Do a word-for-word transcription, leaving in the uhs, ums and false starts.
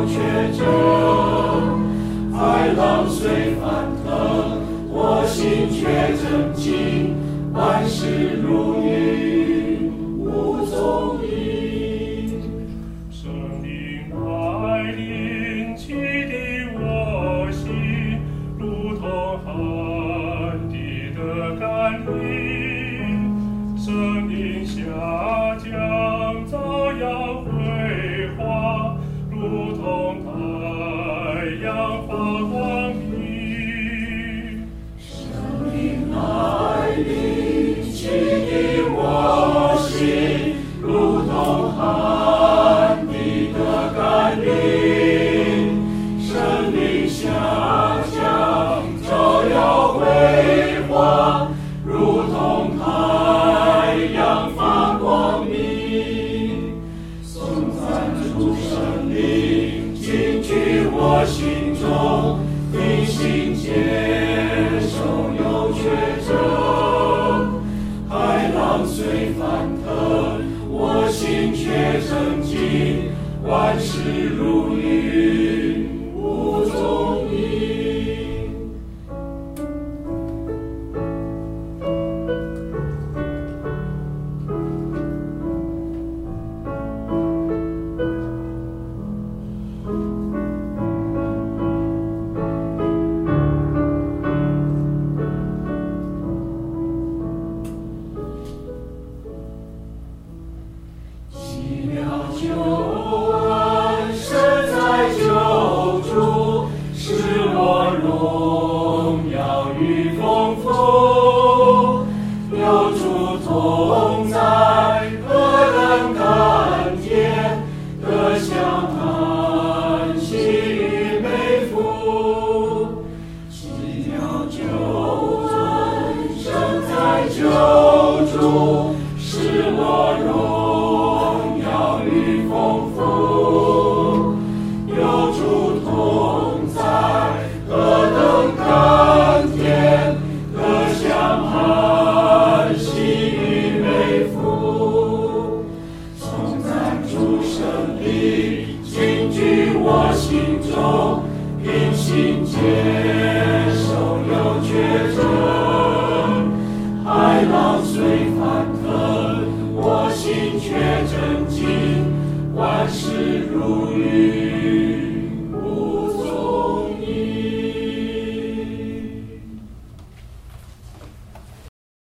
确证，海浪虽翻腾，我心却正静，万事如云，无踪影。 生命来临，启迪我心，如同旱地的甘霖。生命下降，照耀辉煌，如同太阳发光明。 生命来临，启迪我心，如同旱地的甘霖。生命下降，照耀辉煌，如同太阳发光明。颂赞主圣灵，进居我心中，并心接受有确证。海浪虽翻腾，我心却正静，万事如云，无踪影。奇妙救恩，神在救助，使我荣耀与丰富。有主同在，何等甘甜，得享安息与美福。奇妙救恩，神在救助，使我荣耀与丰富。有主同在，何等甘甜，得享安息与美福。颂赞主圣灵，进居我心中，并心接受有确证。海浪虽翻腾，我心却正静，万事如云。